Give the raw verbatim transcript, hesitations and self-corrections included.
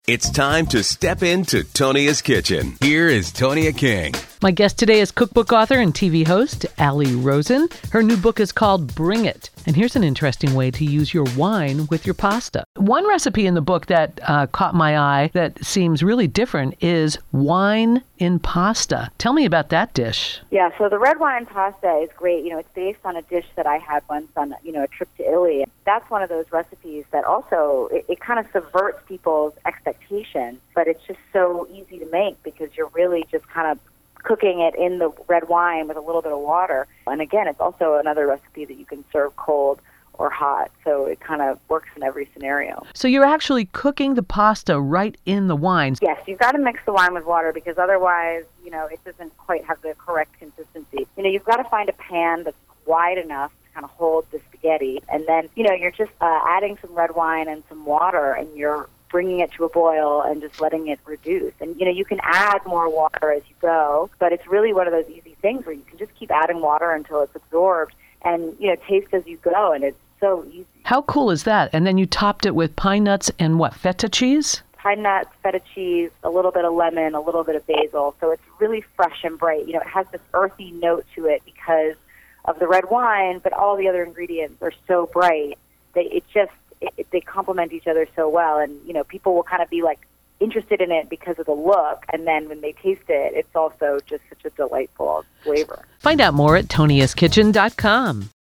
It's time to step into Tonia's kitchen. Here is Tonia King. My guest today is cookbook author and T V host Ali Rosen. Her new book is called Bring It. And here's an interesting way to use your wine with your pasta. One recipe in the book that uh, caught my eye that seems really different is wine in pasta. Tell me about that dish. Yeah, so the red wine pasta is great. You know, it's based on a dish that I had once on, you know, a trip to Italy. That's one of those recipes that also, it, it kind of subverts people's expectations, but it's just so easy to make because you're really just kind of cooking it in the red wine with a little bit of water. And again, it's also another recipe that you can serve cold or hot, so it kind of works in every scenario. So you're actually cooking the pasta right in the wine? Yes, you've got to mix the wine with water because otherwise, you know, it doesn't quite have the correct consistency. You know, you've got to find a pan that's wide enough to kind of hold the spaghetti, and then, you know, you're just uh, adding some red wine and some water, and you're bringing it to a boil and just letting it reduce. And, you know, you can add more water as you go, but it's really one of those easy things where you can just keep adding water until it's absorbed and, you know, taste as you go, and it's so easy. How cool is that? And then you topped it with pine nuts and what, feta cheese? Pine nuts, feta cheese, a little bit of lemon, a little bit of basil. So it's really fresh and bright. You know, it has this earthy note to it because of the red wine, but all the other ingredients are so bright. They, it just, it, they complement each other so well. And, you know, people will kind of be like interested in it because of the look. And then when they taste it, it's also just such a delightful flavor. Find out more at tonias kitchen dot com.